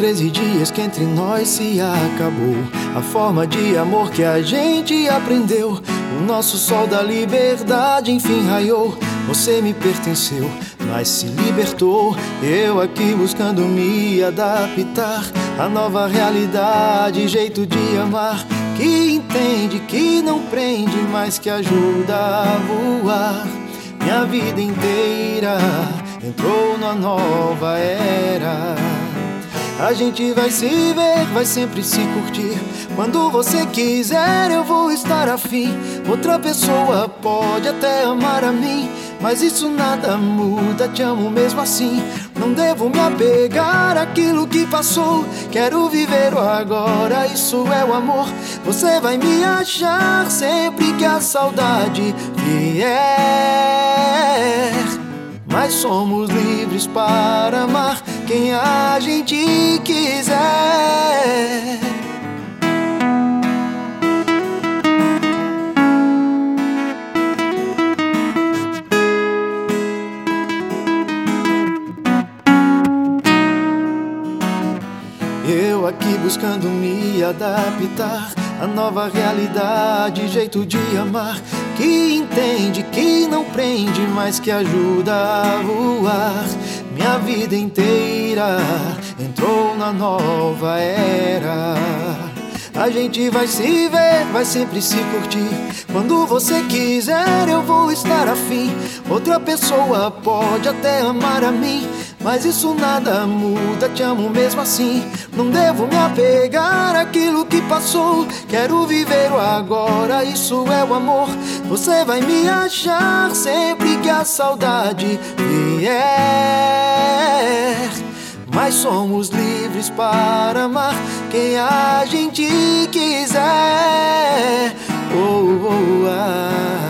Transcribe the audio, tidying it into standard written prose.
13 dias que entre nós se acabou a forma de amor que a gente aprendeu. O nosso sol da liberdade enfim raiou. Você me pertenceu, mas se libertou. Eu aqui buscando me adaptar à nova realidade, jeito de amar que entende, que não prende, mas que ajuda a voar. Minha vida inteira entrou na nova era. A gente vai se ver, vai sempre se curtir. Quando você quiser eu vou estar afim. Outra pessoa pode até amar a mim, mas isso nada muda, te amo mesmo assim. Não devo me apegar àquilo que passou. Quero viver o agora, isso é o amor. Você vai me achar sempre que a saudade vier. Mas somos livres para amar quem a gente quiser. Eu aqui buscando me adaptar à nova realidade, jeito de amar que entende, que não prende, mas que ajuda a voar. Minha vida inteira entrou na nova era. A gente vai se ver, vai sempre se curtir. Quando você quiser eu vou estar afim. Outra pessoa pode até amar a mim, mas isso nada muda, te amo mesmo assim. Não devo me apegar àquilo que passou. Quero viver o agora, isso é o amor. Você vai me achar sempre que a saudade vier. Mas somos livres para amar quem a gente quiser. Oh, oh, ah.